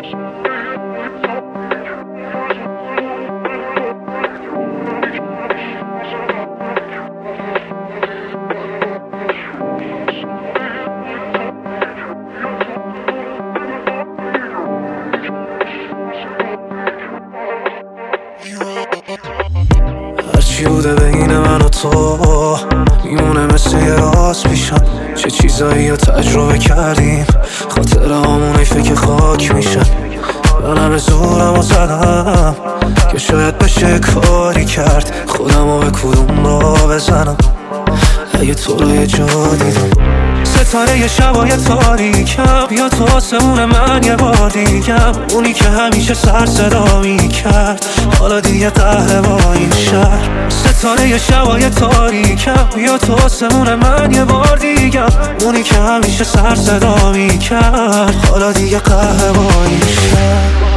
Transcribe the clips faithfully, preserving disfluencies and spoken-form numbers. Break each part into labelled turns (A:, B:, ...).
A: هرچی بوده بین من و تو میمونه مثل یه راست پیشم. چه چیزایی رو تجربه کردیم، خاطر همونه فکر خاک میشن. من همه زورم رو زدم که شاید بشه کاری کرد، خودم رو به کدوم را بزنم اگه تو رو یه جا دیدم. ستاره یه شبای تاریکم، بیا تو آسمون من یه بار دیگم. اونی که همیشه سر صدا میکرد حالا دیگه قهره با این شهر. ستاره یه شبای تاریکم، بیا تو آسمون من یه بار دیگم. اونی که همیشه سر صدا میکرد حالا دیگه قهره با این شهر.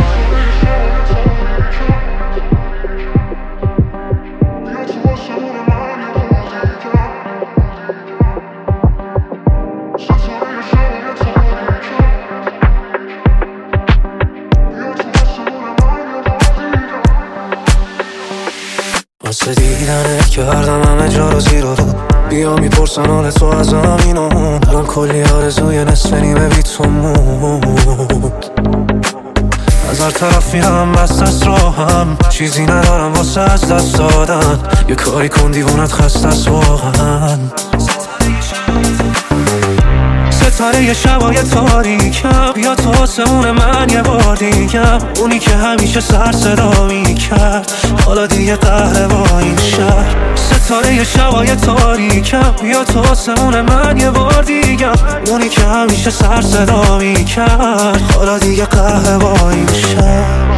A: واسه دیدنت کردم همه جا رو زیر و رو، بیا میپرسن حال تو از همینون. الان کلی آرزوی نصف نیمه بی تو مود. از هر طرف میرم بست از راهم، چیزی ندارم واسه از دست دادن. یه کاری کن دیوونت خسته است واقعا. ستاره یه شبای تاریکم، بیا تو آسمون من یه بار دیگم. اونی که همیشه سر صدا میکرد حالا دیگه قهره با این شهر. ستاره یه شبای تاریکم، بیا تو آسمون من یه بار دیگم. اونی که همیشه سر صدا میکرد حالا دیگه قهره با این شهر.